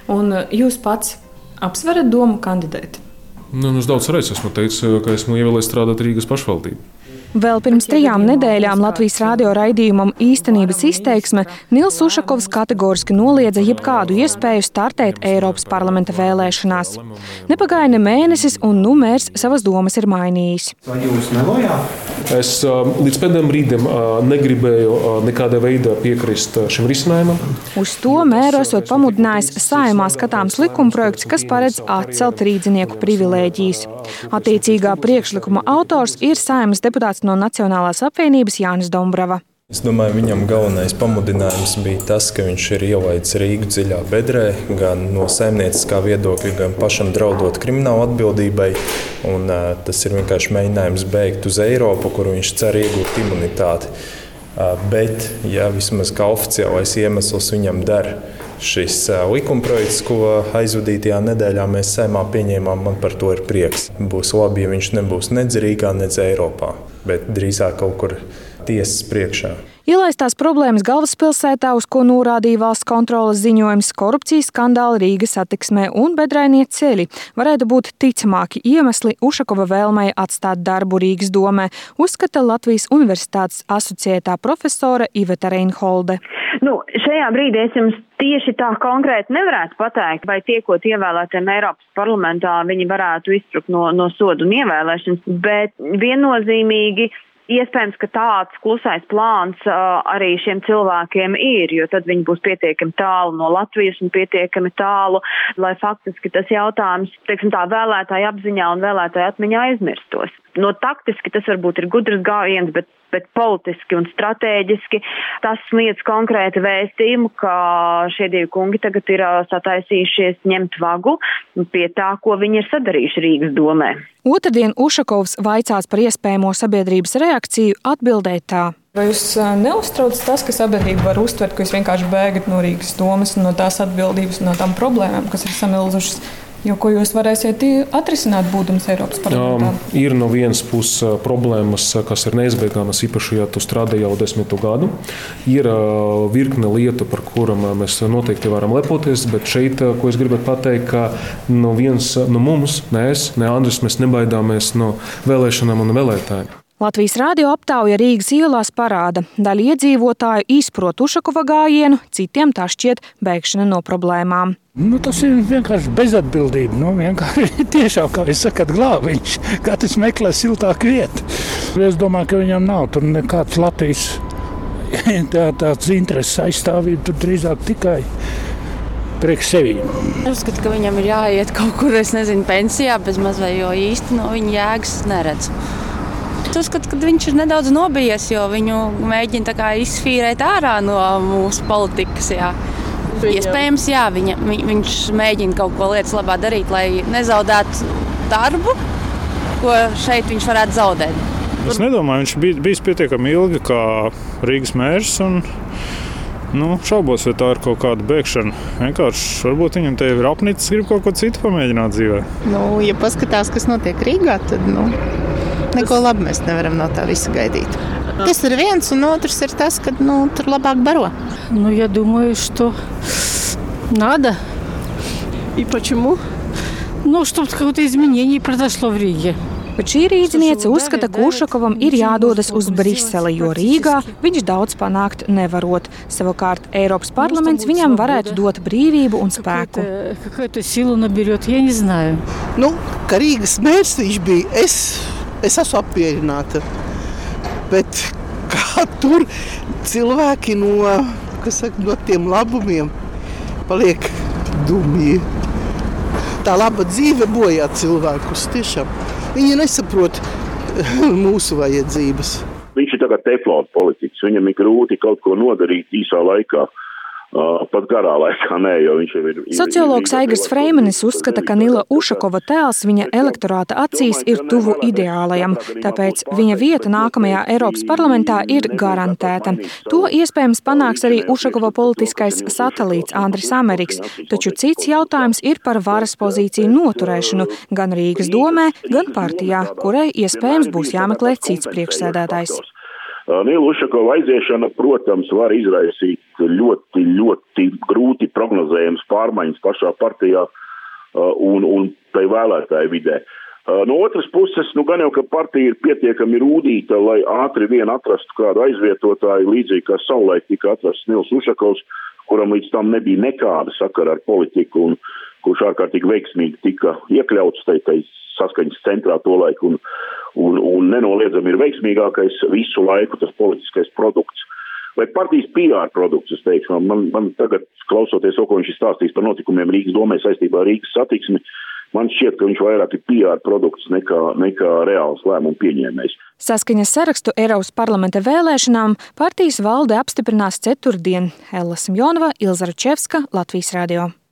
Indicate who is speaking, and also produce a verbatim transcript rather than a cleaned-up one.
Speaker 1: Un jūs pats apsverat domu kandidēt?
Speaker 2: Nu, es daudz reizes esmu teicis, ka esmu ievēlējis strādāt Rīgas pašvaldību.
Speaker 1: Vēl pirms trijām nedēļām Latvijas radio raidījumam Īstenības izteiksme Nils Ušakovs kategoriski noliedza jebkādu iespēju startēt Eiropas parlamenta vēlēšanās. Nepagāja ne mēnesis, un nu mērs savas domas ir mainījis.
Speaker 3: Vai jūs nelojāt?
Speaker 2: Es līdz pēdējiem brīdim negribēju nekādā veidā piekrist šim risinājumam.
Speaker 1: Uz to mēru esot pamudinājis Saeimā skatāms likumprojekts, kas paredz atcelt rīdzinieku privilēģijas. Attiecīgā priekšlikuma autors ir Saeimas deputāts no Nacionālās apvienības Jānis Dombrava.
Speaker 4: Es domāju, viņam galvenais pamudinājums bija tas, ka viņš ir ielaidis Rīgu dziļā bedrē, gan no saimnieciskā viedokļa, gan pašam draudot krimināla atbildībai. Un, uh, tas ir vienkārši mēģinājums bēgt uz Eiropu, kur viņš cer iegūt imunitāti. Uh, bet, ja vismaz kā oficiālais iemesls viņam der šis uh, likumprojekts, ko aizvadītajā nedēļā mēs Saeimā pieņēmām, man par to ir prieks. Būs labi, ja viņš nebūs nedz Rīgā, nedz Eiropā, bet drīzāk kaut kur tiesas priekšā.
Speaker 1: Ielaistās problēmas galvaspilsētā, uz ko norādīja valsts kontroles ziņojums, korupcijas skandāli Rīgas satiksmē un bedrainie ceļi, varētu būt ticamāki iemesli Ušakova vēlmei atstāt darbu Rīgas domē, uzskata Latvijas Universitātes asociētā profesore Iveta Reinholde.
Speaker 5: Nu, šajā brīdī es jums tieši tā konkrēti nevarētu pateikt, vai tiekot ievēlētiem Eiropas parlamentā viņi varētu izsprukt no, no sodu un ievēlēšanas, bet viennozīmīgi iespējams, ka tāds klusais plāns uh, arī šiem cilvēkiem ir, jo tad viņi būs pietiekami tālu no Latvijas un pietiekami tālu, lai faktiski tas jautājums, teiksim tā, vēlētāju apziņā un vēlētāju atmiņā aizmirstos. No taktiski tas varbūt ir gudrs gājiens, bet, bet politiski un stratēģiski tas sniedz konkrēti vēstījumu, ka šie divi kungi tagad ir sataisījušies ņemt vagu pie tā, ko viņi ir sadarījuši Rīgas domē.
Speaker 1: Otradien Ušakovs vaicās par iespējamo sabiedrības reakciju, atbildēja tā.
Speaker 6: Vai jūs neuztrauc tas, ka sabiedrība var uztvert, ka jūs vienkārši bēgat no Rīgas domas un no tās atbildības un no tām problēmām, kas ir samilzušas? Jo ko jūs varēsiet atrisināt būdams Eiropas parlamentā?
Speaker 2: Um, ir no vienas puses problēmas, kas ir neizbēgamas, īpaši, ja tu strādā jau desmitu gadu. Ir uh, virkne lietu, par kurām mēs noteikti varam lepoties, bet šeit, ko es gribētu pateikt, ka no viens no mums, ne es, ne Andris, mēs nebaidāmies no vēlēšanām un vēlētājiem.
Speaker 1: Latvijas radio aptauja Rīgas ielās parāda. Daļa iedzīvotāju izprot Ušakova gājienu, citiem tā šķiet bēgšana no problēmām.
Speaker 7: Nu, tas ir vienkārši bezatbildība. Nu, vienkārši tiešām, kā jūs sakat, glābiņš. Katrs meklē siltāku vietu. Es domāju, ka viņam nav tur nekāds Latvijas tā, tāds intereses aizstāvība, tur drīzāk tikai priekš sevi.
Speaker 8: Es uzskatu, ka viņam ir jāiet kaut kur, es nezinu, pensijā, bez maz vai jo īsti no viņa jēgas neredzu. Es uzskatu, ka viņš ir nedaudz nobijies, jo viņu mēģina tā kā izfīrēt ārā no mūsu politikas. Jā. Iespējams, jā, viņa, viņš mēģina kaut ko lietas labā darīt, lai nezaudētu darbu, ko šeit viņš varētu zaudēt.
Speaker 9: Es nedomāju, viņš bija bijis pietiekami ilgi kā Rīgas mērs un nu, šaubos, vai tā ir kaut kāda bēgšana. Vienkārši varbūt viņam te ir apnicis, grib kaut ko citu pamēģināt dzīvē.
Speaker 10: Nu, ja paskatās, kas notiek Rīgā, tad nu, neko labi mēs nevaram no tā visa gaidīt. Tas ir viens, un otrs ir tas, ka nu, tur labāk baro.
Speaker 11: Ну, я думаю, что надо.
Speaker 10: И почему?
Speaker 11: Ну, чтобы какое-то изменение произошло в Риге.
Speaker 1: Bet šī rīdzniece uzskata, ka Ušakovam ir jādodas uz Briseli, jo Rīgā viņš daudz panākt nevarot. Savukārt Eiropas parlaments viņam varētu dot brīvību un spēku.
Speaker 11: Какую-то силу наберет, я не знаю.
Speaker 12: Nu, ka Rīgas mērs viņš bija, es, es esmu apmierināta. Bet kā tur cilvēki no, kas saka, no tiem labumiem paliek dumji. Tā laba dzīve bojā cilvēkus tiešām. Viņi nesaprot mūsu vajadzības.
Speaker 13: Viņš ir tagad teflona politiķis. Viņam ir grūti kaut ko nodarīt īsā laikā. Uh, pat garā laikā nē, jo viņš ir...
Speaker 1: Sociologs Aigars Freimanis uzskata, ka Nila Ušakova tēls viņa elektorāta acīs ir tuvu ideālajam, tāpēc viņa vieta nākamajā Eiropas parlamentā ir garantēta. To iespējams panāks arī Ušakova politiskais satelīts Andris Ameriks, taču cits jautājums ir par varas pozīciju noturēšanu gan Rīgas domē, gan partijā, kurai iespējams būs jāmeklē cits priekšsēdētājs.
Speaker 13: Nīla Ušakova aiziešana, protams, var izraisīt ļoti, ļoti grūti prognozējams pārmaiņas pašā partijā un, un tai vēlētāju vidē. No otras puses, nu gan jau, ka partija ir pietiekami rūdīta, lai ātri vien atrastu kādu aizvietotāju, līdzīgi kā savulaik tika atrasts Nīls Ušakovs, kuram līdz tam nebija nekāda sakara ar politiku un kurš ārkārtīgi veiksmīgi tika iekļauts tai, tai saskaņas centrā tolaik un, un, un nenoliedzami ir veiksmīgākais visu laiku tas politiskais produkts. Vai partijas P R produkts, es teikšu, man, man tagad klausoties, ko viņš ir stāstījis par notikumiem Rīgas domē saistībā ar Rīgas satiksmi, man šķiet, ka viņš vairāk ir P R produkts nekā, nekā reāls lēmumu pieņēmējs.
Speaker 1: Saskaņas sarakstu Eiropas parlamenta vēlēšanām partijas valde apstiprinās ceturtdien. Ella Simjonova, Ilza Račevska, Latvijas radio.